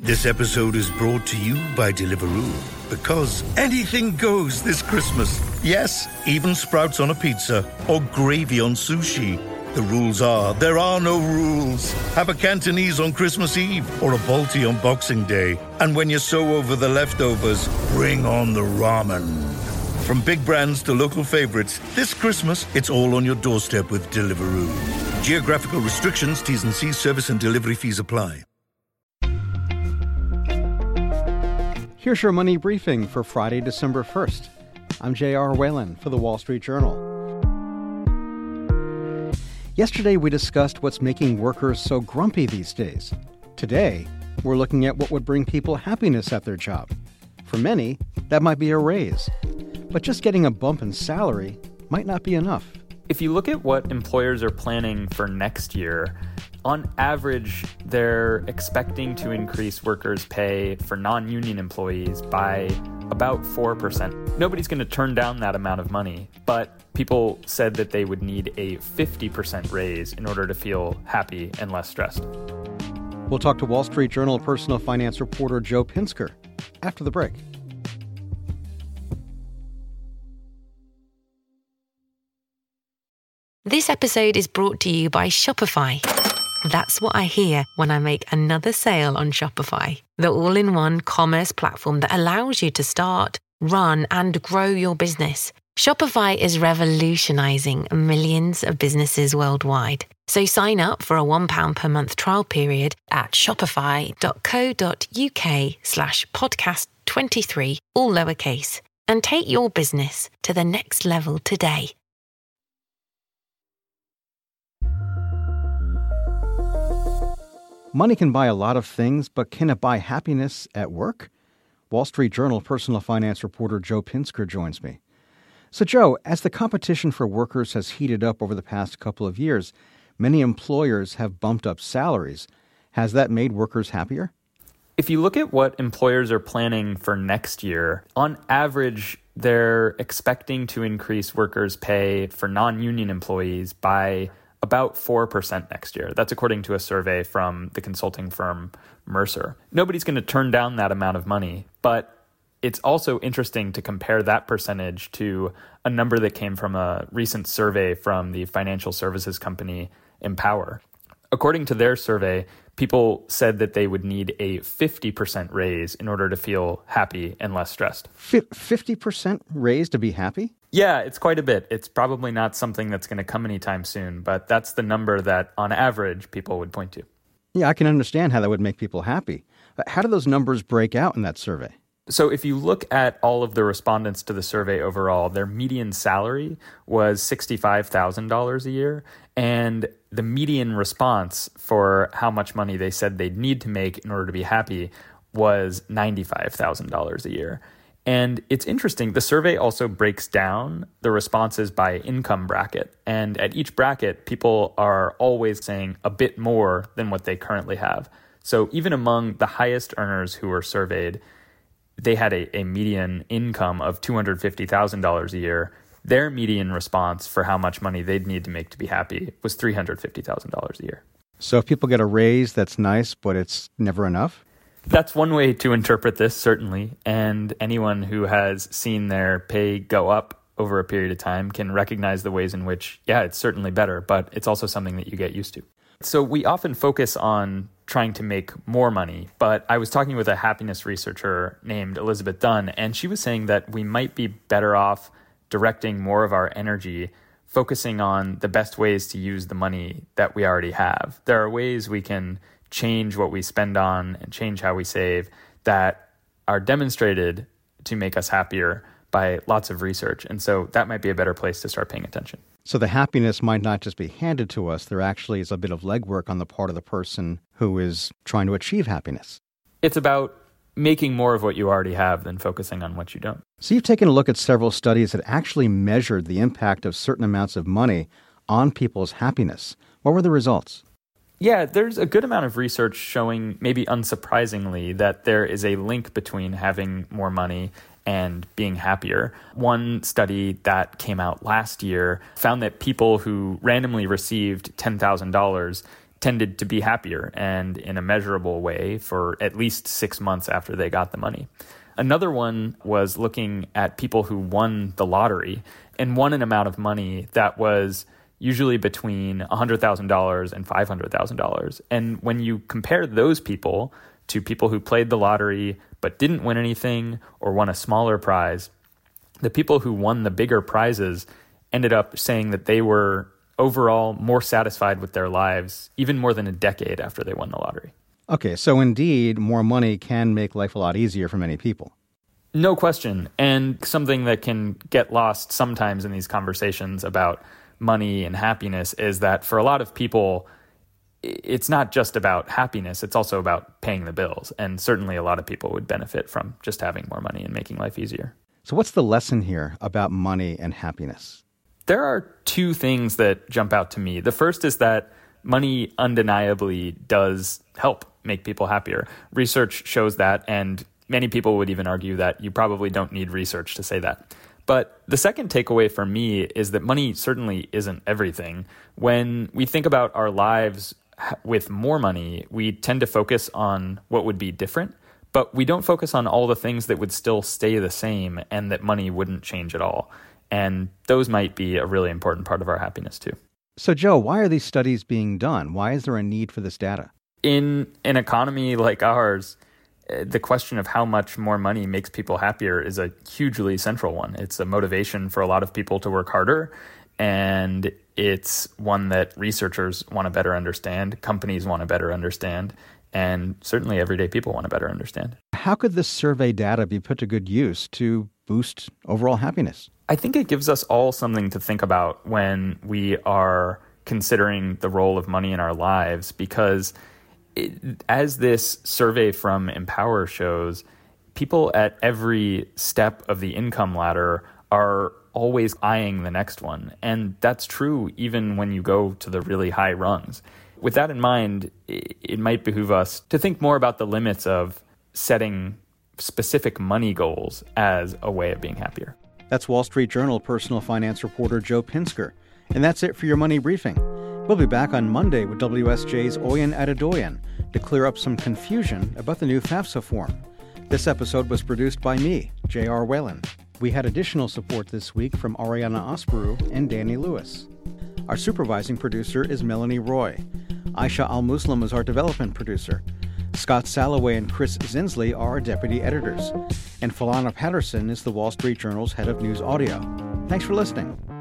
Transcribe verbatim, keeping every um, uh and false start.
This episode is brought to you by Deliveroo, because anything goes this Christmas. Yes, even sprouts on a pizza or gravy on sushi. The rules are, there are no rules. Have a Cantonese on Christmas Eve or a Balti on Boxing Day. And when you're so over the leftovers, bring on the ramen. From big brands to local favorites, this Christmas, it's all on your doorstep with Deliveroo. Geographical restrictions, T's and C's, service and delivery fees apply. Here's your money briefing for Friday, December first. I'm J R. Whalen for The Wall Street Journal. Yesterday, we discussed what's making workers so grumpy these days. Today, we're looking at what would bring people happiness at their job. For many, that might be a raise. But just getting a bump in salary might not be enough. If you look at what employers are planning for next year, on average, they're expecting to increase workers' pay for non-union employees by about four percent. Nobody's going to turn down that amount of money, but people said that they would need a fifty percent raise in order to feel happy and less stressed. We'll talk to Wall Street Journal personal finance reporter Joe Pinsker after the break. This episode is brought to you by Shopify. That's what I hear when I make another sale on Shopify, the all-in-one commerce platform that allows you to start, run, and grow your business. Shopify is revolutionizing millions of businesses worldwide. So sign up for a one pound per month trial period at shopify.co.uk slash podcast 23, all lowercase, and take your business to the next level today. Money can buy a lot of things, but can it buy happiness at work? Wall Street Journal personal finance reporter Joe Pinsker joins me. So, Joe, as the competition for workers has heated up over the past couple of years, many employers have bumped up salaries. Has that made workers happier? If you look at what employers are planning for next year, on average, they're expecting to increase workers' pay for non-union employees by about four percent next year. That's according to a survey from the consulting firm Mercer. Nobody's going to turn down that amount of money, but it's also interesting to compare that percentage to a number that came from a recent survey from the financial services company Empower. According to their survey, people said that they would need a fifty percent raise in order to feel happy and less stressed. fifty percent raise to be happy? Yeah, it's quite a bit. It's probably not something that's going to come anytime soon, but that's the number that, on average, people would point to. Yeah, I can understand how that would make people happy. But how do those numbers break out in that survey? So if you look at all of the respondents to the survey overall, their median salary was sixty-five thousand dollars a year, and the median response for how much money they said they'd need to make in order to be happy was ninety-five thousand dollars a year. And it's interesting, the survey also breaks down the responses by income bracket. And at each bracket, people are always saying a bit more than what they currently have. So even among the highest earners who were surveyed, they had a, a median income of two hundred fifty thousand dollars a year. Their median response for how much money they'd need to make to be happy was three hundred fifty thousand dollars a year. So if people get a raise, that's nice, but it's never enough? That's one way to interpret this, certainly. And anyone who has seen their pay go up over a period of time can recognize the ways in which, yeah, it's certainly better, but it's also something that you get used to. So we often focus on trying to make more money, but I was talking with a happiness researcher named Elizabeth Dunn, and she was saying that we might be better off directing more of our energy, focusing on the best ways to use the money that we already have. There are ways we can change what we spend on and change how we save that are demonstrated to make us happier by lots of research. And so that might be a better place to start paying attention. So the happiness might not just be handed to us. There actually is a bit of legwork on the part of the person who is trying to achieve happiness. It's about making more of what you already have than focusing on what you don't. So you've taken a look at several studies that actually measured the impact of certain amounts of money on people's happiness. What were the results? Yeah, there's a good amount of research showing, maybe unsurprisingly, that there is a link between having more money and being happier. One study that came out last year found that people who randomly received ten thousand dollars tended to be happier and in a measurable way for at least six months after they got the money. Another one was looking at people who won the lottery and won an amount of money that was usually between one hundred thousand dollars and five hundred thousand dollars. And when you compare those people to people who played the lottery but didn't win anything or won a smaller prize, the people who won the bigger prizes ended up saying that they were overall more satisfied with their lives, even more than a decade after they won the lottery. Okay, so indeed, more money can make life a lot easier for many people. No question. And something that can get lost sometimes in these conversations about money and happiness is that for a lot of people, it's not just about happiness, it's also about paying the bills. And certainly a lot of people would benefit from just having more money and making life easier. So what's the lesson here about money and happiness? There are two things that jump out to me. The first is that money undeniably does help make people happier. Research shows that, and many people would even argue that you probably don't need research to say that. But the second takeaway for me is that money certainly isn't everything. When we think about our lives with more money, we tend to focus on what would be different, but we don't focus on all the things that would still stay the same and that money wouldn't change at all. And those might be a really important part of our happiness too. So, Joe, why are these studies being done? Why is there a need for this data? In an economy like ours, the question of how much more money makes people happier is a hugely central one. It's a motivation for a lot of people to work harder, and it's one that researchers want to better understand, companies want to better understand, and certainly everyday people want to better understand. How could this survey data be put to good use to boost overall happiness? I think it gives us all something to think about when we are considering the role of money in our lives, because it, as this survey from Empower shows, people at every step of the income ladder are always eyeing the next one. And that's true even when you go to the really high rungs. With that in mind, it, it might behoove us to think more about the limits of setting specific money goals as a way of being happier. That's Wall Street Journal personal finance reporter Joe Pinsker. And that's it for your Money Briefing. We'll be back on Monday with W S J's Oyen Adedoyan to clear up some confusion about the new FAFSA form. This episode was produced by me, J R. Whalen. We had additional support this week from Ariana Osperu and Danny Lewis. Our supervising producer is Melanie Roy. Aisha Al-Muslim is our development producer. Scott Salloway and Chris Zinsley are our deputy editors. And Falana Patterson is the Wall Street Journal's head of news audio. Thanks for listening.